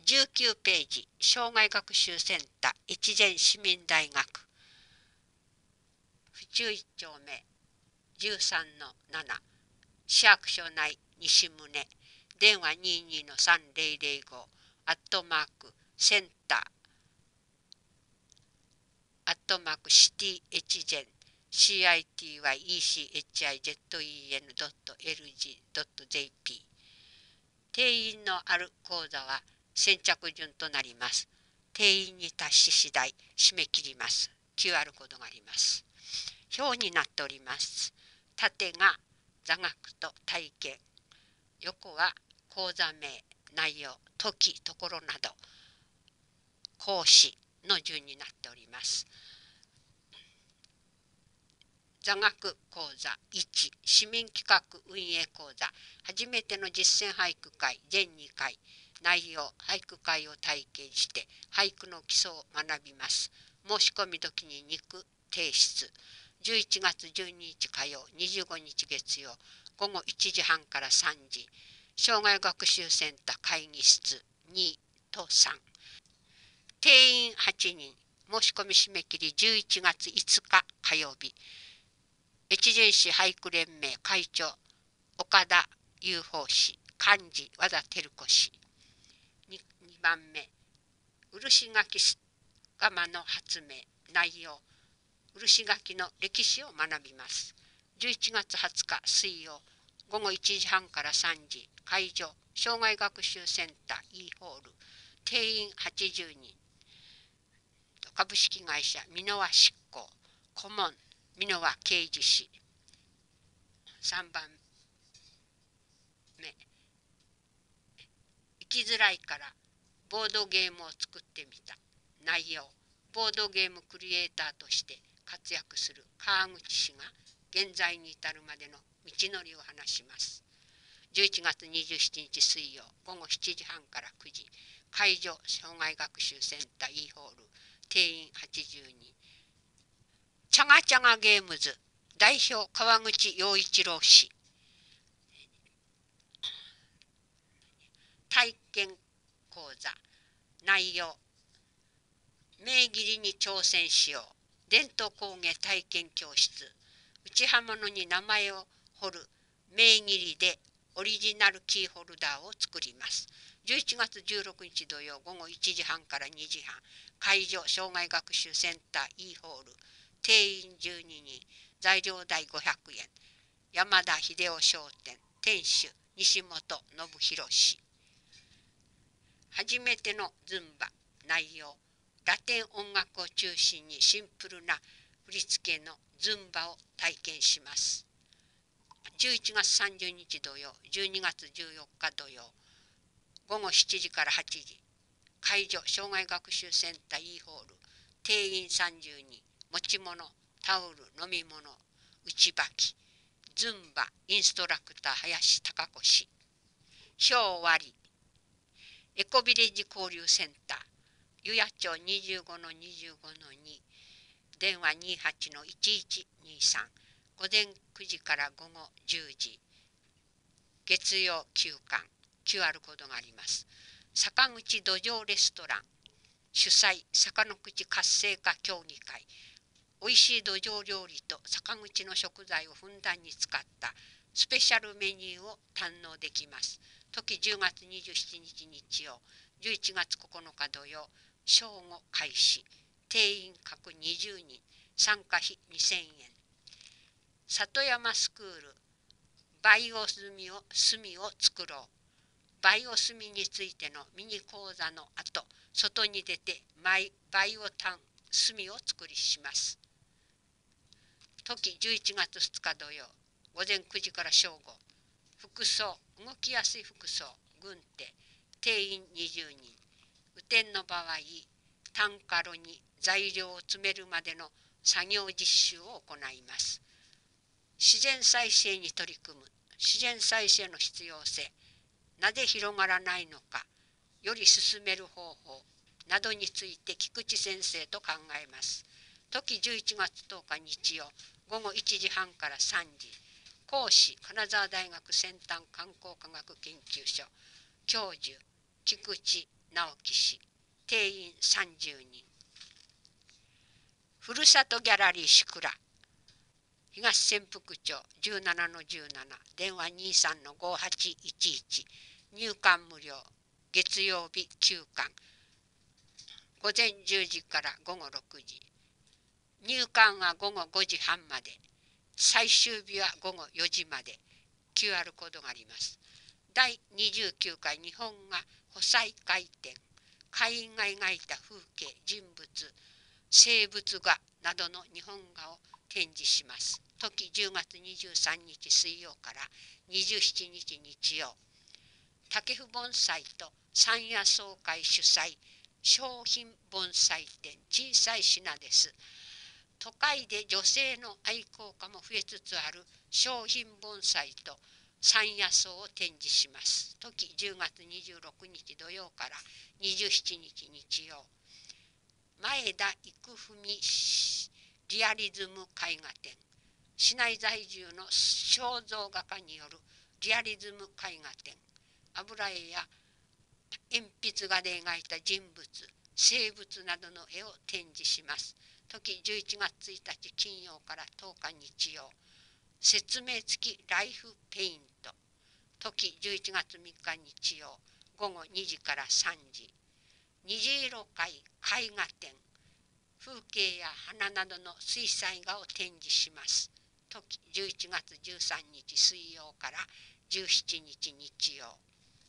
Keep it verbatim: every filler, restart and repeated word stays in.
じゅうきゅうページ、障害学習センター越前市民大学。府中一丁目じゅうさんのなな、市役所内西宗、電話 にじゅうにのさんぜろぜろご、アットマーク、センター、アットマーク、シティ越前、シーアイティーワイイーシーエイチアイゼットイーエヌドットエルジードットジェーピー。定員のある講座は先着順となります。定員に達し次第締め切ります。キューアール コードがあります。表になっております。縦が座学と体験、横は講座名、内容、時、ところなど、講師の順になっております。座学講座いち、市民企画運営講座、初めての実践俳句会全にかい、内容、俳句会を体験して俳句の基礎を学びます。申し込み時にに句提出。じゅういちがつじゅうににち火曜、にじゅうごにち月曜、午後いちじはんからさんじ、障害学習センター会議室にとさん。定員はちにん、申し込み締め切りじゅういちがついつか火曜日。越前市俳句連盟会長、岡田雄宝氏、幹事、和田照子氏。に, にばんめ、漆垣釜の発明、内容、漆垣の歴史を学びます。じゅういちがつはつか水曜、午後いちじはんからさんじ、会場、障害学習センター E ホール、定員はちじゅうにん。株式会社箕輪執行、顧問箕輪啓二氏。さんばんめ、生きづらいからボードゲームを作ってみた。内容、ボードゲームクリエイターとして活躍する川口氏が現在に至るまでの道のりを話します。じゅういちがつにじゅうしちにち水曜、午後しちじはんからくじ、会場、障害学習センター E ホール、定員はちじゅうにん。チャガチャガゲームズ代表川口洋一郎氏。体験講座、内容、名切りに挑戦しよう。伝統工芸体験教室。内刃物に名前を彫る名切りでオリジナルキーホルダーを作ります。じゅういちがつじゅうろくにち土曜、午後いちじはんからにじはん、会場、障害学習センター E ホール、定員じゅうににん、材料代ごひゃくえん。山田秀夫商店、店主、西本信弘氏。初めてのズンバ、内容、ラテン音楽を中心にシンプルな振り付けのズンバを体験します。じゅういちがつさんじゅうにち土曜、じゅうにがつじゅうよっか土曜、午後しちじからはちじ、会場、障害学習センター E ホール、定員さんじゅうにん、持ち物、タオル、飲み物、内履き、ズンバインストラクター林貴子氏。表割、エコビレッジ交流センター、湯谷町 にじゅうごのにじゅうごのに、電話 にじゅうはちのいちいちにさん、午前くじから午後じゅうじ、月曜休館、キューアール コードがあります。坂口土壌レストラン、主催、坂の口活性化協議会、おいしい土壌料理と坂口の食材をふんだんに使ったスペシャルメニューを堪能できます。時じゅうがつにじゅうしちにち日曜、じゅういちがつここのか土曜、正午開始、定員各にじゅうにん、参加費にせんえん。里山スクール、バイオ炭を炭を作ろう。バイオ炭についてのミニ講座の後、外に出てバイオ炭炭を作りします。時じゅういちがつふつか土曜、午前くじから正午、服装、動きやすい服装、軍手、定員にじゅうにん。雨天の場合、単カロに材料を詰めるまでの作業実習を行います。自然再生に取り組む、自然再生の必要性、なぜ広がらないのか、より進める方法などについて菊池先生と考えます。時じゅういちがつとおか日曜、午後いちじはんからさんじ、講師、金沢大学先端観光科学研究所教授、菊池直樹氏、定員さんじゅうにん。ふるさとギャラリー宿倉、東潜伏町 じゅうななのじゅうなな、電話 にじゅうさんのごはちいちいち、入館無料、月曜日休館、午前じゅうじから午後ろくじ、入館は午後ごじはんまで、最終日は午後よじまで。 キューアール コードがあります。だいにじゅうきゅうかい日本画補彩回展、絵員が描いた風景、人物、生物画などの日本画を展示します。時じゅうがつにじゅうさんにち水曜からにじゅうしちにち日曜。竹府盆栽と山野総会主催商品盆栽展、小さい品です。都会で女性の愛好家も増えつつある商品盆栽と山野草を展示します。時じゅうがつにじゅうろくにち土曜からにじゅうしちにち日曜。前田育文リアリズム絵画展、市内在住の肖像画家によるリアリズム絵画展、油絵や鉛筆画で描いた人物、生物などの絵を展示します。時じゅういちがつついたち金曜からとおか日曜。説明付きライフペイント、時じゅういちがつみっか日曜、午後にじからさんじ。虹色会絵画展、風景や花などの水彩画を展示します。時じゅういちがつじゅうさんにち水曜からじゅうしちにち日曜。